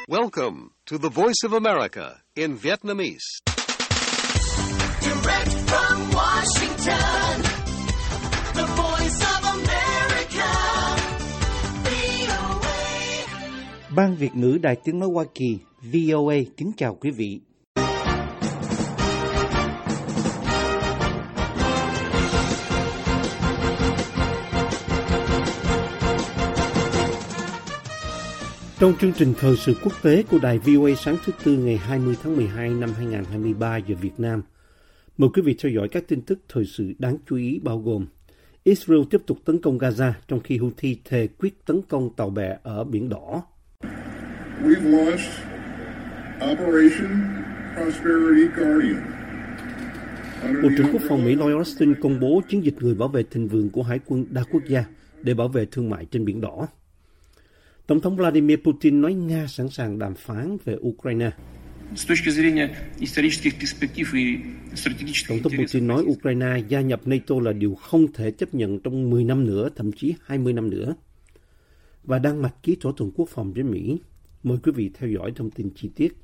Welcome to the Voice of America in Vietnamese. Direct from Washington, the Voice of America, VOA. Ban Việt ngữ Đài Tiếng nói Hoa Kỳ, VOA kính chào quý vị. Trong chương trình thời sự quốc tế của đài VOA sáng thứ Tư ngày 20 tháng 12 năm 2023 giờ Việt Nam, mời quý vị theo dõi các tin tức thời sự đáng chú ý bao gồm Israel tiếp tục tấn công Gaza trong khi Houthi thề quyết tấn công tàu bè ở Biển Đỏ. We've launched Operation Prosperity Guardian. Bộ trưởng Quốc phòng Mỹ Lloyd Austin công bố chiến dịch người bảo vệ thịnh vượng của Hải quân đa quốc gia để bảo vệ thương mại trên Biển Đỏ. Tổng thống Vladimir Putin nói Nga sẵn sàng đàm phán về Ukraine. Tổng thống Putin nói Ukraine gia nhập NATO là điều không thể chấp nhận trong 10 năm nữa, thậm chí 20 năm nữa. Và Đan Mạch ký thỏa thuận quốc phòng với Mỹ. Mời quý vị theo dõi thông tin chi tiết.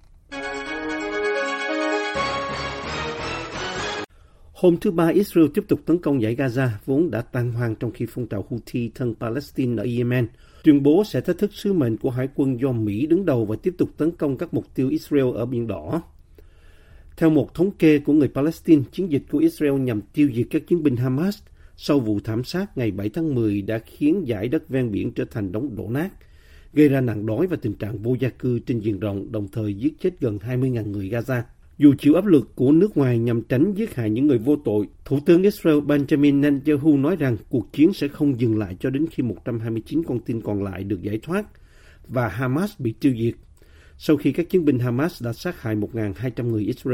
Hôm thứ Ba, Israel tiếp tục tấn công dải Gaza, vốn đã tan hoang trong khi phong trào Houthi thân Palestine ở Yemen tuyên bố sẽ thách thức sứ mệnh của hải quân do Mỹ đứng đầu và tiếp tục tấn công các mục tiêu Israel ở Biển Đỏ. Theo một thống kê của người Palestine, chiến dịch của Israel nhằm tiêu diệt các chiến binh Hamas sau vụ thảm sát ngày 7 tháng 10 đã khiến dải đất ven biển trở thành đống đổ nát, gây ra nạn đói và tình trạng vô gia cư trên diện rộng, đồng thời giết chết gần 20.000 người Gaza. Dù chịu áp lực của nước ngoài nhằm tránh giết hại những người vô tội, Thủ tướng Israel Benjamin Netanyahu nói rằng cuộc chiến sẽ không dừng lại cho đến khi 129 con tin còn lại được giải thoát và Hamas bị tiêu diệt, sau khi các chiến binh Hamas đã sát hại 1.200 người Israel.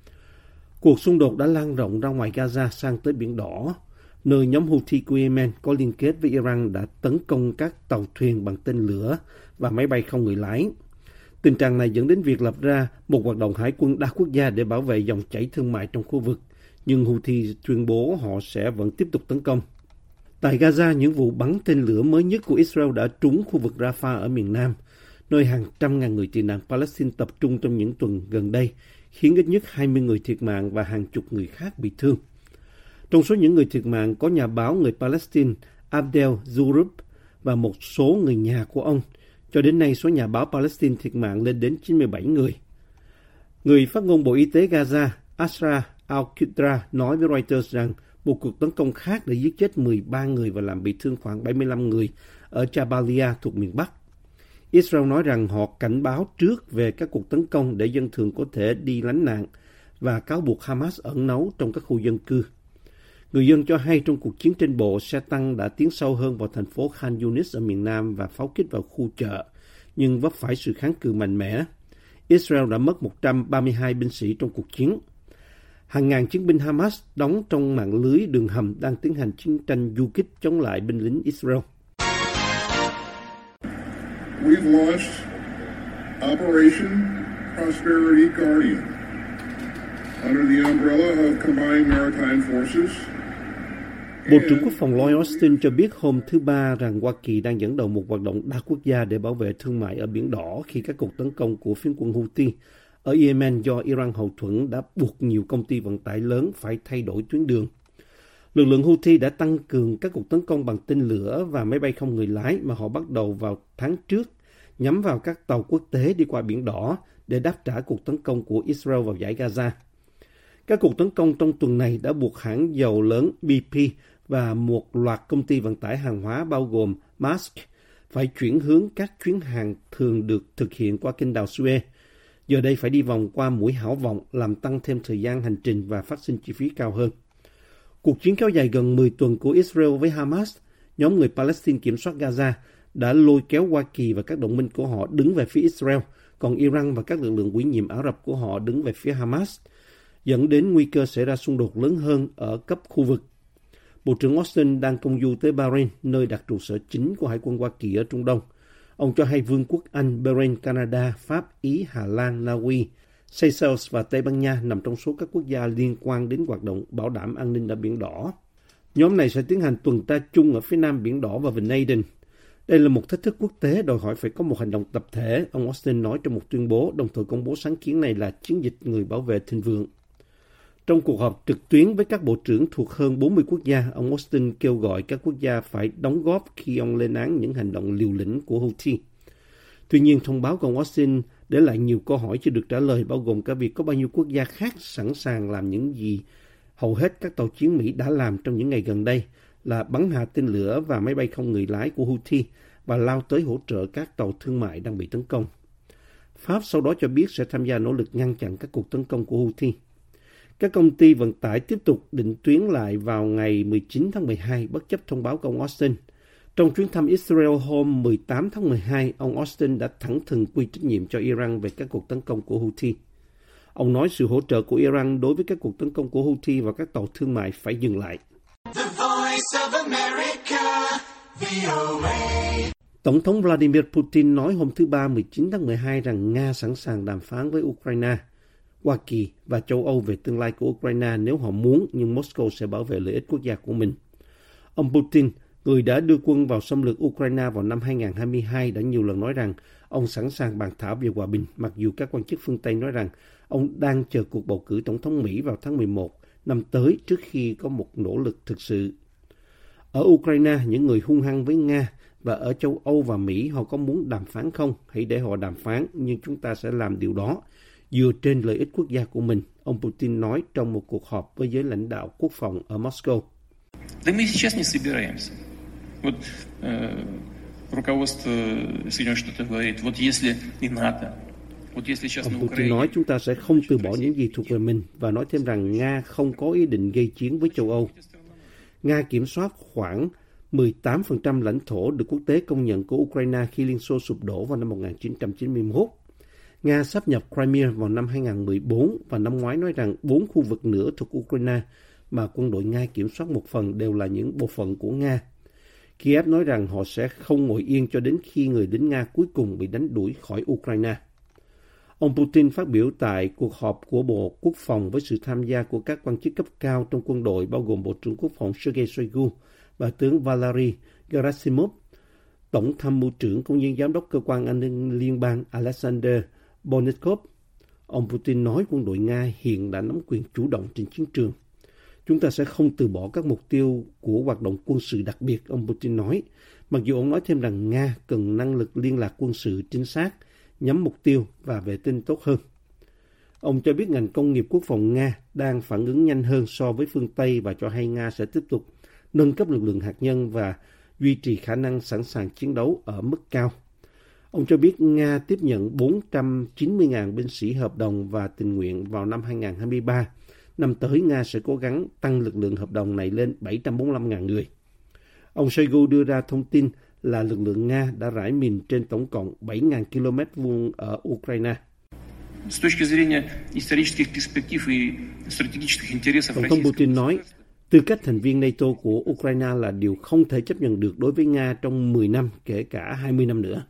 Cuộc xung đột đã lan rộng ra ngoài Gaza sang tới Biển Đỏ, nơi nhóm Houthi của Yemen có liên kết với Iran đã tấn công các tàu thuyền bằng tên lửa và máy bay không người lái. Tình trạng này dẫn đến việc lập ra một hoạt động hải quân đa quốc gia để bảo vệ dòng chảy thương mại trong khu vực, nhưng Houthi tuyên bố họ sẽ vẫn tiếp tục tấn công. Tại Gaza, những vụ bắn tên lửa mới nhất của Israel đã trúng khu vực Rafah ở miền Nam, nơi hàng trăm ngàn người tị nạn Palestine tập trung trong những tuần gần đây, khiến ít nhất 20 người thiệt mạng và hàng chục người khác bị thương. Trong số những người thiệt mạng có nhà báo người Palestine Abdel Zurub và một số người nhà của ông. Cho đến nay, số nhà báo Palestine thiệt mạng lên đến 97 người. Người phát ngôn Bộ Y tế Gaza, Asra al-Qudra, nói với Reuters rằng một cuộc tấn công khác đã giết chết 13 người và làm bị thương khoảng 75 người ở Jabalia thuộc miền Bắc. Israel nói rằng họ cảnh báo trước về các cuộc tấn công để dân thường có thể đi lánh nạn và cáo buộc Hamas ẩn náu trong các khu dân cư. Người dân cho hay trong cuộc chiến trên bộ, xe tăng đã tiến sâu hơn vào thành phố Khan Yunis ở miền Nam và pháo kích vào khu chợ, nhưng vấp phải sự kháng cự mạnh mẽ. Israel đã mất 132 binh sĩ trong cuộc chiến. Hàng ngàn chiến binh Hamas đóng trong mạng lưới đường hầm đang tiến hành chiến tranh du kích chống lại binh lính Israel. We've launched Operation Prosperity Guardian under the umbrella of Combined Maritime Forces. Bộ trưởng Quốc phòng Lloyd Austin cho biết hôm thứ Ba rằng Hoa Kỳ đang dẫn đầu một hoạt động đa quốc gia để bảo vệ thương mại ở Biển Đỏ khi các cuộc tấn công của phiến quân Houthi ở Yemen do Iran hậu thuẫn đã buộc nhiều công ty vận tải lớn phải thay đổi tuyến đường. Lực lượng Houthi đã tăng cường các cuộc tấn công bằng tên lửa và máy bay không người lái mà họ bắt đầu vào tháng trước, nhắm vào các tàu quốc tế đi qua Biển Đỏ để đáp trả cuộc tấn công của Israel vào dải Gaza. Các cuộc tấn công trong tuần này đã buộc hãng dầu lớn BP và một loạt công ty vận tải hàng hóa bao gồm Maersk phải chuyển hướng các chuyến hàng thường được thực hiện qua kênh đào Suez. Giờ đây phải đi vòng qua mũi Hảo Vọng, làm tăng thêm thời gian hành trình và phát sinh chi phí cao hơn. Cuộc chiến kéo dài gần 10 tuần của Israel với Hamas, nhóm người Palestine kiểm soát Gaza, đã lôi kéo Hoa Kỳ và các đồng minh của họ đứng về phía Israel, còn Iran và các lực lượng ủy nhiệm Ả Rập của họ đứng về phía Hamas, dẫn đến nguy cơ xảy ra xung đột lớn hơn ở cấp khu vực. Bộ trưởng Austin đang công du tới Bahrain, nơi đặt trụ sở chính của Hải quân Hoa Kỳ ở Trung Đông. Ông cho hay Vương quốc Anh, Bahrain, Canada, Pháp, Ý, Hà Lan, Na Uy, Seychelles và Tây Ban Nha nằm trong số các quốc gia liên quan đến hoạt động bảo đảm an ninh ở Biển Đỏ. Nhóm này sẽ tiến hành tuần tra chung ở phía nam Biển Đỏ và Vịnh Aden. Đây là một thách thức quốc tế đòi hỏi phải có một hành động tập thể, ông Austin nói trong một tuyên bố, đồng thời công bố sáng kiến này là chiến dịch người bảo vệ thịnh vượng. Trong cuộc họp trực tuyến với các bộ trưởng thuộc hơn 40 quốc gia, ông Austin kêu gọi các quốc gia phải đóng góp khi ông lên án những hành động liều lĩnh của Houthi. Tuy nhiên, thông báo của ông Austin để lại nhiều câu hỏi chưa được trả lời, bao gồm cả việc có bao nhiêu quốc gia khác sẵn sàng làm những gì hầu hết các tàu chiến Mỹ đã làm trong những ngày gần đây, là bắn hạ tên lửa và máy bay không người lái của Houthi và lao tới hỗ trợ các tàu thương mại đang bị tấn công. Pháp sau đó cho biết sẽ tham gia nỗ lực ngăn chặn các cuộc tấn công của Houthi. Các công ty vận tải tiếp tục định tuyến lại vào ngày 19 tháng 12 bất chấp thông báo của ông Austin. Trong chuyến thăm Israel hôm 18 tháng 12, ông Austin đã thẳng thừng quy trách nhiệm cho Iran về các cuộc tấn công của Houthi. Ông nói sự hỗ trợ của Iran đối với các cuộc tấn công của Houthi và các tàu thương mại phải dừng lại. The Voice of America, VOA. Tổng thống Vladimir Putin nói hôm thứ Ba 19 tháng 12 rằng Nga sẵn sàng đàm phán với Ukraine, Hoa Kỳ và châu Âu về tương lai của Ukraine nếu họ muốn, nhưng Moscow sẽ bảo vệ lợi ích quốc gia của mình. Ông Putin, người đã đưa quân vào xâm lược Ukraine vào năm 2022, đã nhiều lần nói rằng ông sẵn sàng bàn thảo về hòa bình, mặc dù các quan chức phương Tây nói rằng ông đang chờ cuộc bầu cử tổng thống Mỹ vào tháng 11 năm tới trước khi có một nỗ lực thực sự. Ở Ukraine, những người hung hăng với Nga và ở châu Âu và Mỹ họ có muốn đàm phán không? Hãy để họ đàm phán, nhưng chúng ta sẽ làm điều đó dựa trên lợi ích quốc gia của mình, ông Putin nói trong một cuộc họp với giới lãnh đạo quốc phòng ở Moscow. Да мы сейчас не собираемся. Вот руководство Соединенных Штатов говорит, вот если и НАТО, вот если сейчас на Ông Putin Украине... nói chúng ta sẽ không từ bỏ những gì thuộc về mình và nói thêm rằng Nga không có ý định gây chiến với châu Âu. Nga kiểm soát khoảng 18% lãnh thổ được quốc tế công nhận của Ukraine khi Liên Xô sụp đổ vào năm 1991. Nga sáp nhập Crimea vào năm 2014 và năm ngoái nói rằng 4 khu vực nữa thuộc Ukraine mà quân đội Nga kiểm soát một phần đều là những bộ phận của Nga. Kiev nói rằng họ sẽ không ngồi yên cho đến khi người lính Nga cuối cùng bị đánh đuổi khỏi Ukraine. Ông Putin phát biểu tại cuộc họp của Bộ Quốc phòng với sự tham gia của các quan chức cấp cao trong quân đội, bao gồm Bộ trưởng Quốc phòng Sergei Shoigu và tướng Valery Gerasimov, Tổng tham mưu trưởng cũng như Giám đốc Cơ quan An ninh Liên bang Alexander Bonnikov. Ông Putin nói quân đội Nga hiện đã nắm quyền chủ động trên chiến trường. Chúng ta sẽ không từ bỏ các mục tiêu của hoạt động quân sự đặc biệt, ông Putin nói. Mặc dù ông nói thêm rằng Nga cần năng lực liên lạc quân sự chính xác, nhắm mục tiêu và vệ tinh tốt hơn. Ông cho biết ngành công nghiệp quốc phòng Nga đang phản ứng nhanh hơn so với phương Tây và cho hay Nga sẽ tiếp tục nâng cấp lực lượng hạt nhân và duy trì khả năng sẵn sàng chiến đấu ở mức cao. Ông cho biết Nga tiếp nhận 490.000 binh sĩ hợp đồng và tình nguyện vào năm 2023. Năm tới, Nga sẽ cố gắng tăng lực lượng hợp đồng này lên 745.000 người. Ông Shoigu đưa ra thông tin là lực lượng Nga đã rải mìn trên tổng cộng 7.000 km vuông ở Ukraine. С точки зрения исторических перспектив и стратегических интересов Tổng thống Российской Putin nói, tư cách thành viên NATO của Ukraine là điều không thể chấp nhận được đối với Nga trong 10 năm, kể cả 20 năm nữa.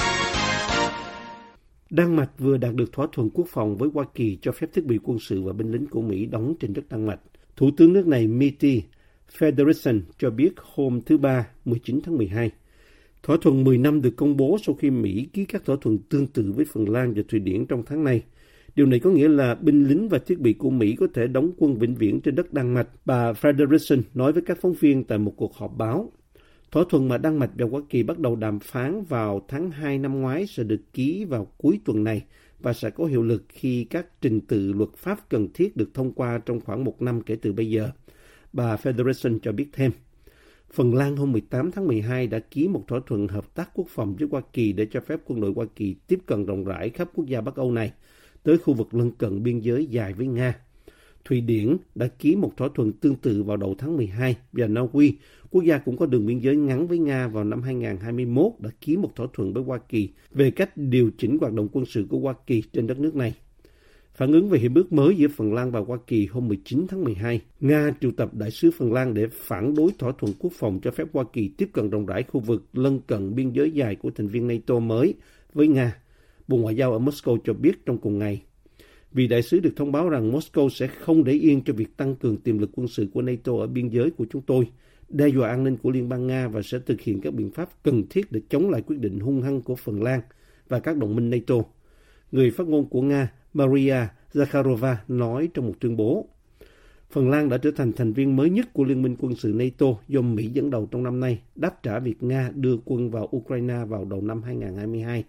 Đan Mạch vừa đạt được thỏa thuận quốc phòng với Hoa Kỳ cho phép thiết bị quân sự và binh lính của Mỹ đóng trên đất Đan Mạch. Thủ tướng nước này Mette Frederiksen cho biết hôm thứ Ba, 19 tháng 12. Thỏa thuận 10 năm được công bố sau khi Mỹ ký các thỏa thuận tương tự với Phần Lan và Thụy Điển trong tháng này. Điều này có nghĩa là binh lính và thiết bị của Mỹ có thể đóng quân vĩnh viễn trên đất Đan Mạch, bà Frederiksen nói với các phóng viên tại một cuộc họp báo. Thỏa thuận mà Đan Mạch và Hoa Kỳ bắt đầu đàm phán vào tháng 2 năm ngoái sẽ được ký vào cuối tuần này và sẽ có hiệu lực khi các trình tự luật pháp cần thiết được thông qua trong khoảng 1 năm kể từ bây giờ. Bà Frederiksen cho biết thêm. Phần Lan hôm 18 tháng 12 đã ký một thỏa thuận hợp tác quốc phòng với Hoa Kỳ để cho phép quân đội Hoa Kỳ tiếp cận rộng rãi khắp quốc gia Bắc Âu này, tới khu vực lân cận biên giới dài với Nga. Thụy Điển đã ký một thỏa thuận tương tự vào đầu tháng 12 và Na Uy, quốc gia cũng có đường biên giới ngắn với Nga, vào năm 2021 đã ký một thỏa thuận với Hoa Kỳ về cách điều chỉnh hoạt động quân sự của Hoa Kỳ trên đất nước này. Phản ứng về hiệp ước mới giữa Phần Lan và Hoa Kỳ hôm 19 tháng 12, Nga triệu tập đại sứ Phần Lan để phản đối thỏa thuận quốc phòng cho phép Hoa Kỳ tiếp cận rộng rãi khu vực lân cận biên giới dài của thành viên NATO mới với Nga. Bộ Ngoại giao ở Moscow cho biết trong cùng ngày. Vị đại sứ được thông báo rằng Moscow sẽ không để yên cho việc tăng cường tiềm lực quân sự của NATO ở biên giới của chúng tôi, đe dọa an ninh của Liên bang Nga và sẽ thực hiện các biện pháp cần thiết để chống lại quyết định hung hăng của Phần Lan và các đồng minh NATO. Người phát ngôn của Nga Maria Zakharova nói trong một tuyên bố, Phần Lan đã trở thành thành viên mới nhất của Liên minh quân sự NATO do Mỹ dẫn đầu trong năm nay, đáp trả việc Nga đưa quân vào Ukraine vào đầu năm 2022.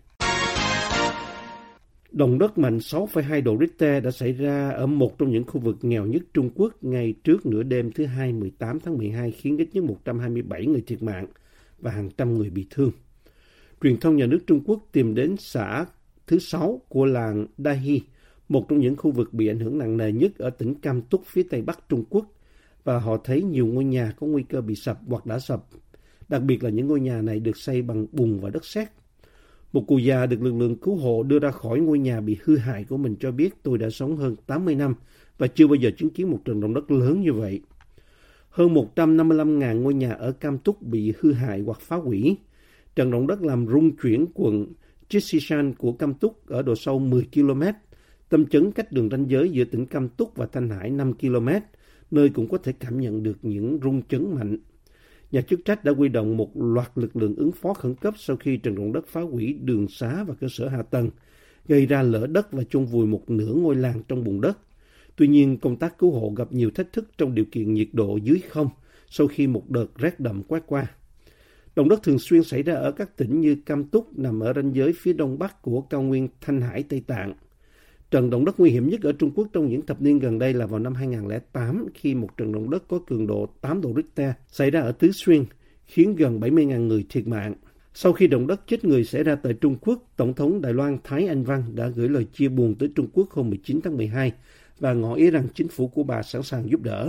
Động đất mạnh 6,2 độ Richter đã xảy ra ở một trong những khu vực nghèo nhất Trung Quốc ngay trước nửa đêm thứ Hai 18 tháng 12 khiến ít nhất 127 người thiệt mạng và hàng trăm người bị thương. Truyền thông nhà nước Trung Quốc tìm đến xã thứ 6 của làng Dahi, một trong những khu vực bị ảnh hưởng nặng nề nhất ở tỉnh Cam Túc phía tây bắc Trung Quốc, và họ thấy nhiều ngôi nhà có nguy cơ bị sập hoặc đã sập. Đặc biệt là những ngôi nhà này được xây bằng bùn và đất sét. Một cụ già được lực lượng cứu hộ đưa ra khỏi ngôi nhà bị hư hại của mình cho biết, tôi đã sống hơn 80 năm và chưa bao giờ chứng kiến một trận động đất lớn như vậy. Hơn 155.000 ngôi nhà ở Cam Túc bị hư hại hoặc phá hủy. Trận động đất làm rung chuyển quận Jisishan của Cam Túc ở độ sâu 10 km. Tâm chấn cách đường ranh giới giữa tỉnh Cam Túc và Thanh Hải 5 km, nơi cũng có thể cảm nhận được những rung chấn mạnh. Nhà chức trách đã huy động một loạt lực lượng ứng phó khẩn cấp sau khi trận động đất phá hủy đường xá và cơ sở hạ tầng, gây ra lở đất và chôn vùi một nửa ngôi làng trong bùn đất. Tuy nhiên, công tác cứu hộ gặp nhiều thách thức trong điều kiện nhiệt độ dưới không sau khi một đợt rét đậm quét qua. Động đất thường xuyên xảy ra ở các tỉnh như Cam Túc nằm ở ranh giới phía đông bắc của cao nguyên Thanh Hải, Tây Tạng. Trận động đất nguy hiểm nhất ở Trung Quốc trong những thập niên gần đây là vào năm 2008 khi một trận động đất có cường độ 8 độ Richter xảy ra ở Tứ Xuyên, khiến gần 70.000 người thiệt mạng. Sau khi động đất chết người xảy ra tại Trung Quốc, Tổng thống Đài Loan Thái Anh Văn đã gửi lời chia buồn tới Trung Quốc hôm 19 tháng 12 và ngỏ ý rằng chính phủ của bà sẵn sàng giúp đỡ.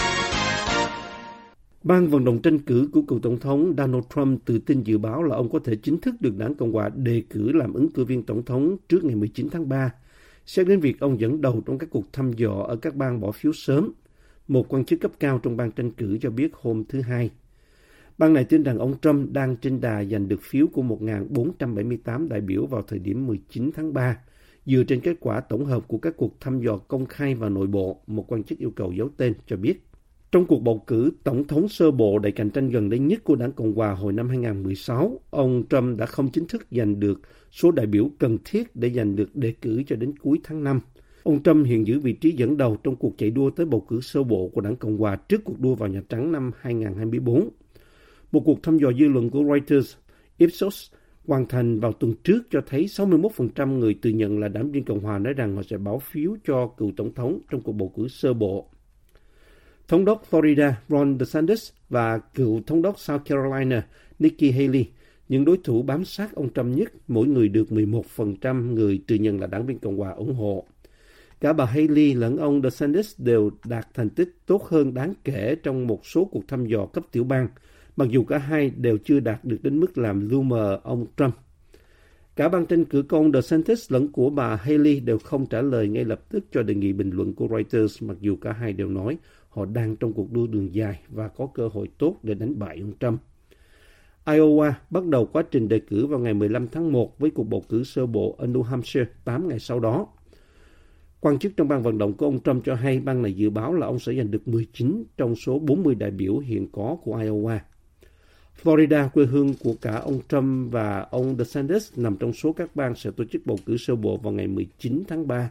Ban vận động tranh cử của cựu Tổng thống Donald Trump tự tin dự báo là ông có thể chính thức được đảng Cộng hòa đề cử làm ứng cử viên Tổng thống trước ngày 19 tháng 3, xét đến việc ông dẫn đầu trong các cuộc thăm dò ở các bang bỏ phiếu sớm, một quan chức cấp cao trong ban tranh cử cho biết hôm thứ Hai. Bang này tin rằng ông Trump đang trên đà giành được phiếu của 1.478 đại biểu vào thời điểm 19 tháng 3, dựa trên kết quả tổng hợp của các cuộc thăm dò công khai và nội bộ, một quan chức yêu cầu giấu tên cho biết. Trong cuộc bầu cử tổng thống sơ bộ đầy cạnh tranh gần đây nhất của đảng Cộng hòa hồi năm 2016, ông Trump đã không chính thức giành được số đại biểu cần thiết để giành được đề cử cho đến cuối tháng 5. Ông Trump hiện giữ vị trí dẫn đầu trong cuộc chạy đua tới bầu cử sơ bộ của đảng Cộng hòa trước cuộc đua vào Nhà Trắng năm 2024. Một cuộc thăm dò dư luận của Reuters, Ipsos, hoàn thành vào tuần trước cho thấy 61% người tự nhận là đảng viên Cộng hòa nói rằng họ sẽ bỏ phiếu cho cựu tổng thống trong cuộc bầu cử sơ bộ. Thống đốc Florida Ron DeSantis và cựu thống đốc South Carolina Nikki Haley, những đối thủ bám sát ông Trump nhất, mỗi người được 11% người tự nhận là đảng viên Cộng hòa ủng hộ. Cả bà Haley lẫn ông DeSantis đều đạt thành tích tốt hơn đáng kể trong một số cuộc thăm dò cấp tiểu bang, mặc dù cả hai đều chưa đạt được đến mức làm lu mờ ông Trump. Cả ban tranh cử của ông DeSantis lẫn của bà Haley đều không trả lời ngay lập tức cho đề nghị bình luận của Reuters, mặc dù cả hai đều nói họ đang trong cuộc đua đường dài và có cơ hội tốt để đánh bại ông Trump. Iowa bắt đầu quá trình đề cử vào ngày 15 tháng 1 với cuộc bầu cử sơ bộ ở New Hampshire 8 ngày sau đó. Quan chức trong ban vận động của ông Trump cho hay bang này dự báo là ông sẽ giành được 19 trong số 40 đại biểu hiện có của Iowa. Florida, quê hương của cả ông Trump và ông DeSantis, nằm trong số các bang sẽ tổ chức bầu cử sơ bộ vào ngày 19 tháng 3.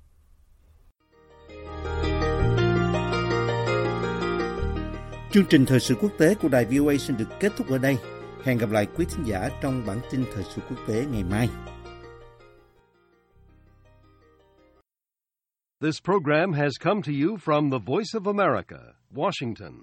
Chương trình thời sự quốc tế của đài VOA xin được kết thúc ở đây. Hẹn gặp lại quý thính giả trong bản tin thời sự quốc tế ngày mai. This program has come to you from the Voice of America, Washington.